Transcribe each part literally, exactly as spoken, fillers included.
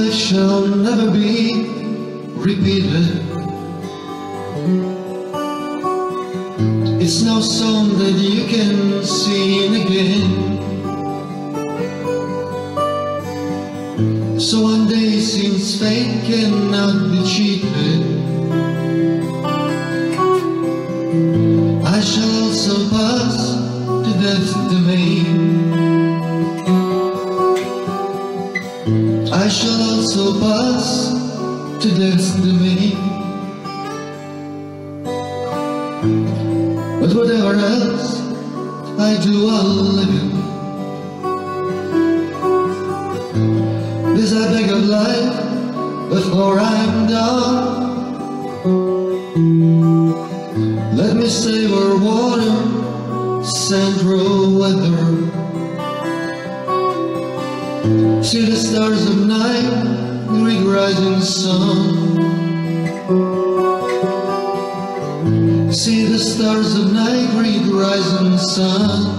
life shall never be repeated. It's no song that you can sing again. So one day, since fate cannot be cheated, I shall also pass to death's domain. I shall also pass to death's domain. But whatever else I do, I'll live in. This I beg of life before I'm done. Let me savor water, central weather. See the stars of night, greet rising sun. See the stars of night, greet rising sun.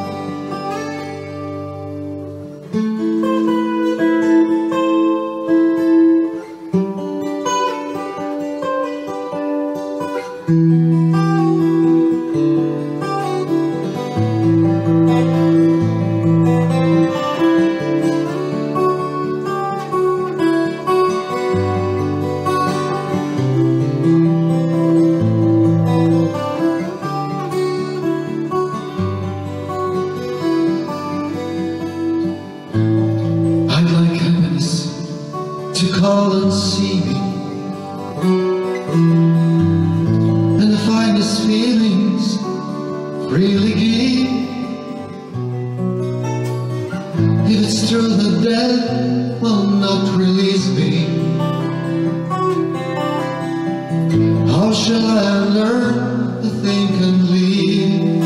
Call and see me, and the finest feelings freely give. If it's true that death will not release me, how shall I learn to think and live?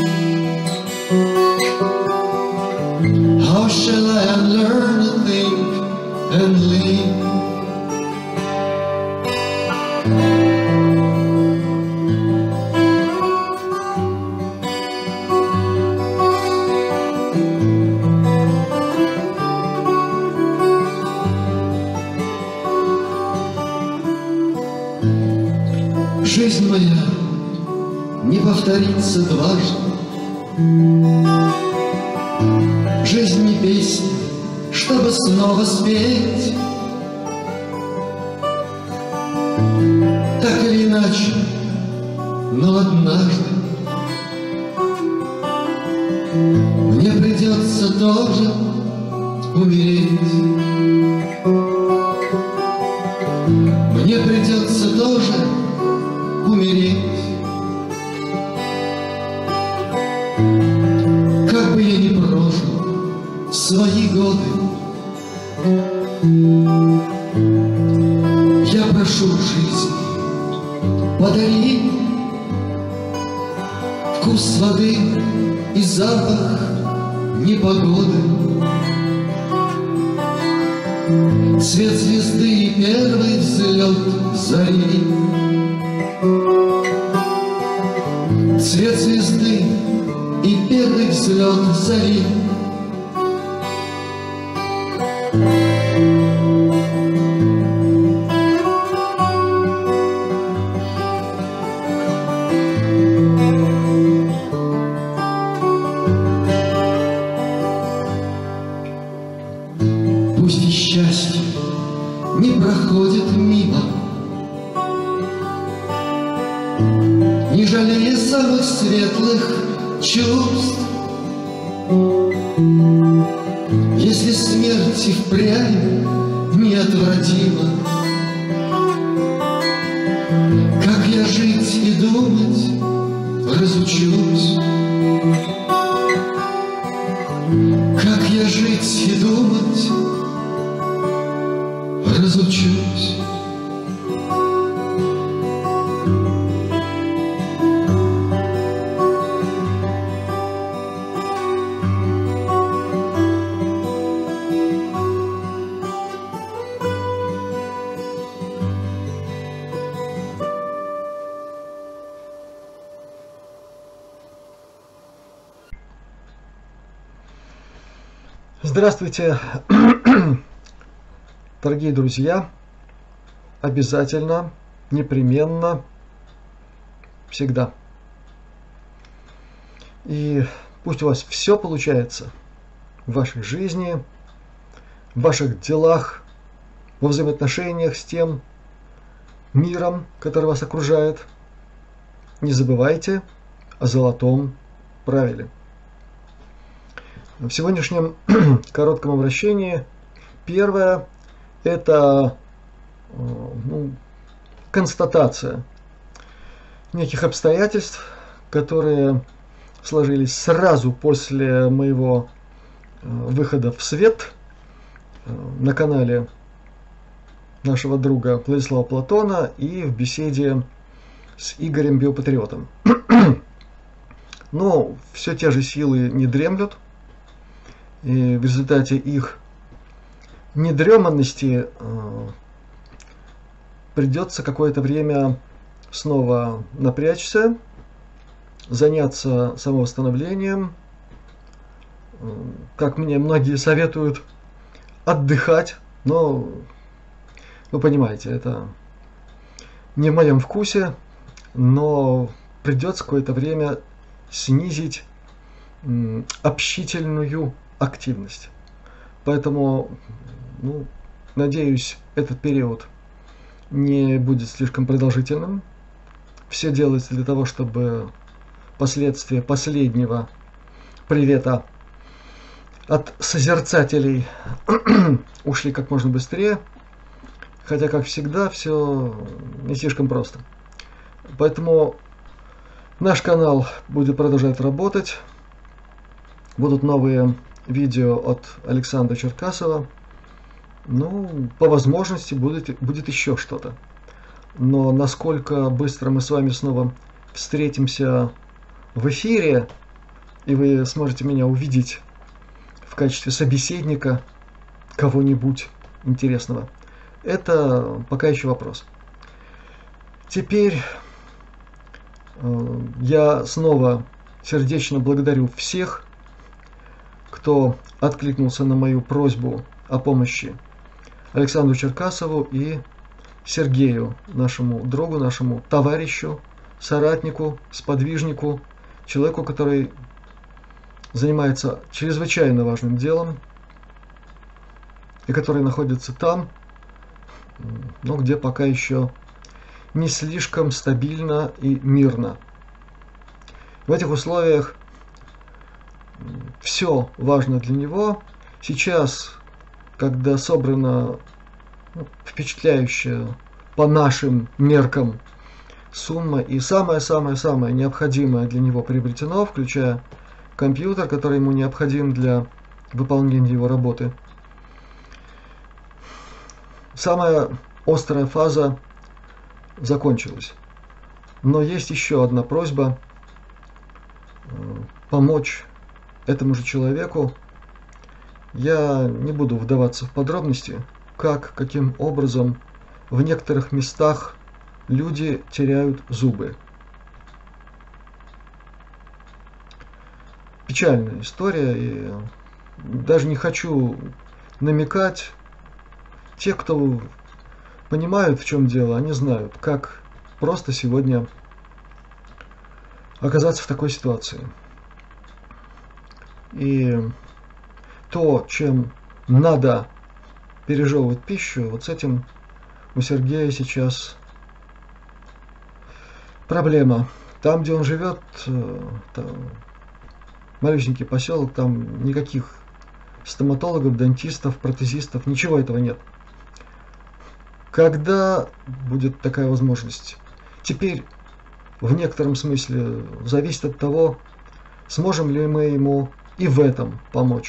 How shall I learn to think and live? Жизнь моя не повторится дважды. Жизнь не песня, чтобы снова спеть. Так или иначе, но однажды мне придется тоже умереть. Мне придется тоже умереть. Как бы я ни прожил свои годы, я прошу жизни, подари вкус воды и запах непогоды, цвет звезды и первый взлет зари. Цвет звезды и первый взлет зари. Пусть и счастье не проходит мимо, не жалея самых светлых чувств. Если смерть и впрямь неотвратима, как я жить и думать разучусь, как я жить и думать разучусь. Здравствуйте, Дорогие друзья, обязательно, непременно, всегда. И пусть у вас все получается в вашей жизни, в ваших делах, во взаимоотношениях с тем миром, который вас окружает. Не забывайте о золотом правиле. В сегодняшнем коротком обращении первое – это ну, констатация неких обстоятельств, которые сложились сразу после моего выхода в свет на канале нашего друга Владислава Платона и в беседе с Игорем Биопатриотом. Но все те же силы не дремлют, и в результате их недреманности э, придется какое-то время снова напрячься, заняться самовосстановлением, э, как мне многие советуют, отдыхать, но вы понимаете, это не в моем вкусе, но придется какое-то время снизить м, общительную активность. Поэтому, ну, надеюсь, этот период не будет слишком продолжительным. Все делается для того, чтобы последствия последнего привета от созерцателей ушли как можно быстрее. Хотя, как всегда, все не слишком просто. Поэтому наш канал будет продолжать работать. Будут новые видео от Александра Черкасова. Ну, по возможности будет, будет еще что-то. Но насколько быстро мы с вами снова встретимся в эфире, и вы сможете меня увидеть в качестве собеседника кого-нибудь интересного, это пока еще вопрос. Теперь э, я снова сердечно благодарю всех, кто откликнулся на мою просьбу о помощи Александру Черкасову и Сергею, нашему другу, нашему товарищу, соратнику, сподвижнику, человеку, который занимается чрезвычайно важным делом и который находится там, но где пока еще не слишком стабильно и мирно. В этих условиях все важно для него. Сейчас, когда собрана ну, впечатляющая по нашим меркам сумма и самое-самое-самое необходимое для него приобретено, включая компьютер, который ему необходим для выполнения его работы. Самая острая фаза закончилась. Но есть еще одна просьба помочь этому же человеку. Я не буду вдаваться в подробности, как, каким образом в некоторых местах люди теряют зубы. Печальная история, и даже не хочу намекать. Те, кто понимают, в чем дело, они знают, как просто сегодня оказаться в такой ситуации. И то, чем надо пережевывать пищу, вот с этим у Сергея сейчас проблема. Там, где он живет, там малюсенький поселок, там никаких стоматологов, дантистов, протезистов, ничего этого нет. Когда будет такая возможность? Теперь в некотором смысле зависит от того, сможем ли мы ему и в этом помочь.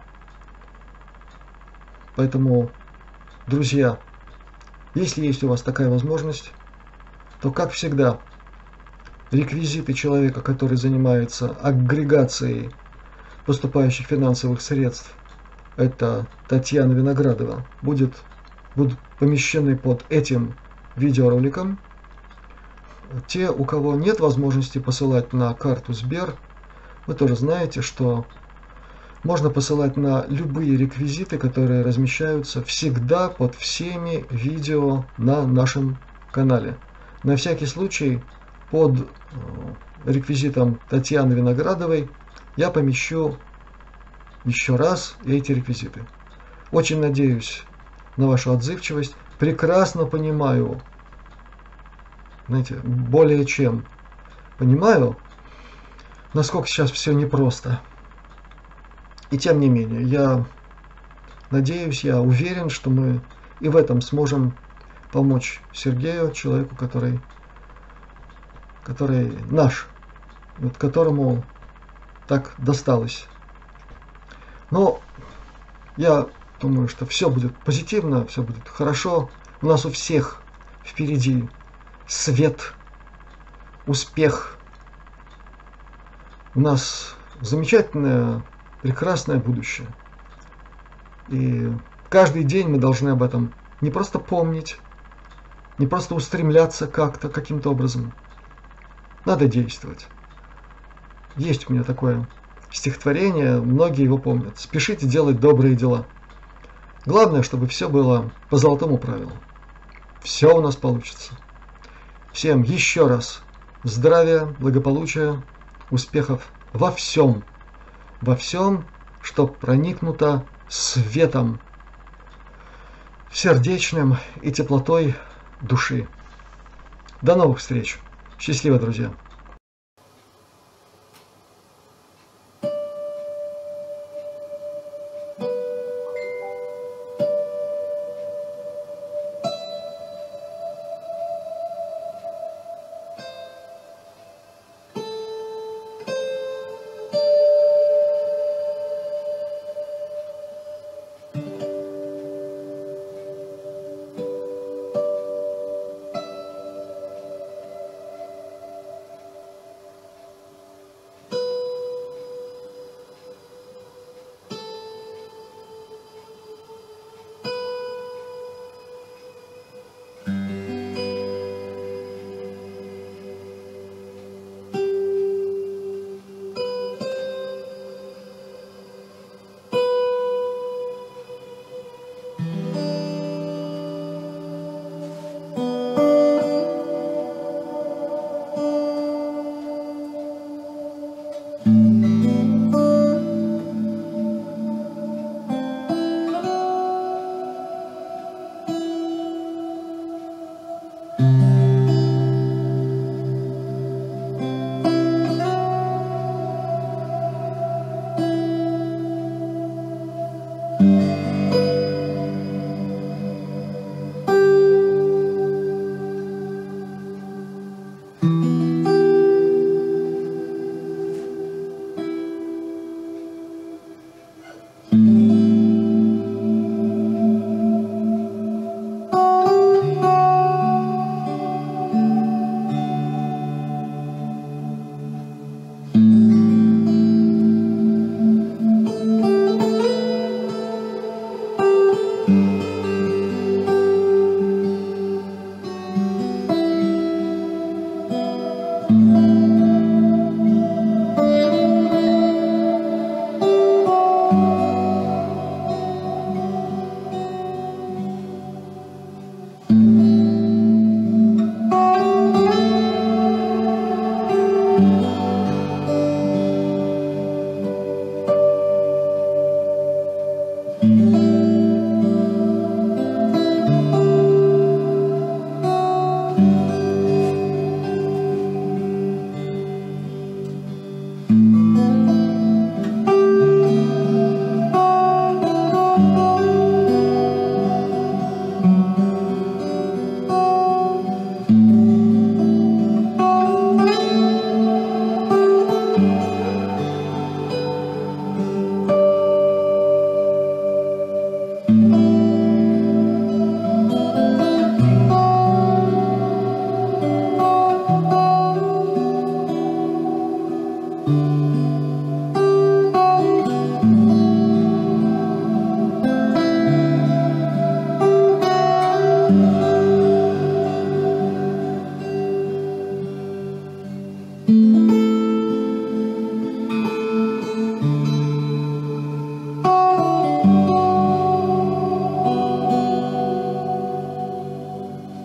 Поэтому, друзья, если есть у вас такая возможность, то, как всегда, реквизиты человека, который занимается агрегацией поступающих финансовых средств, это Татьяна Виноградова, будет, будут помещены под этим видеороликом. Те, у кого нет возможности посылать на карту Сбер, вы тоже знаете, что можно посылать на любые реквизиты, которые размещаются всегда под всеми видео на нашем канале. На всякий случай под реквизитом Татьяны Виноградовой я помещу еще раз эти реквизиты. Очень надеюсь на вашу отзывчивость. Прекрасно понимаю, знаете, более чем понимаю, насколько сейчас все непросто. И тем не менее, я надеюсь, я уверен, что мы и в этом сможем помочь Сергею, человеку, который, который наш, вот которому так досталось. Но я думаю, что все будет позитивно, все будет хорошо. У нас у всех впереди свет, успех. У нас замечательное, прекрасное будущее. И каждый день мы должны об этом не просто помнить, не просто устремляться как-то, каким-то образом. Надо действовать. Есть у меня такое стихотворение, многие его помнят. Спешите делать добрые дела. Главное, чтобы все было по золотому правилу. Все у нас получится. Всем еще раз здравия, благополучия, успехов во всем. Во всем, что проникнуто светом, сердечным и теплотой души. До новых встреч. Счастливо, друзья.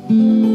Thank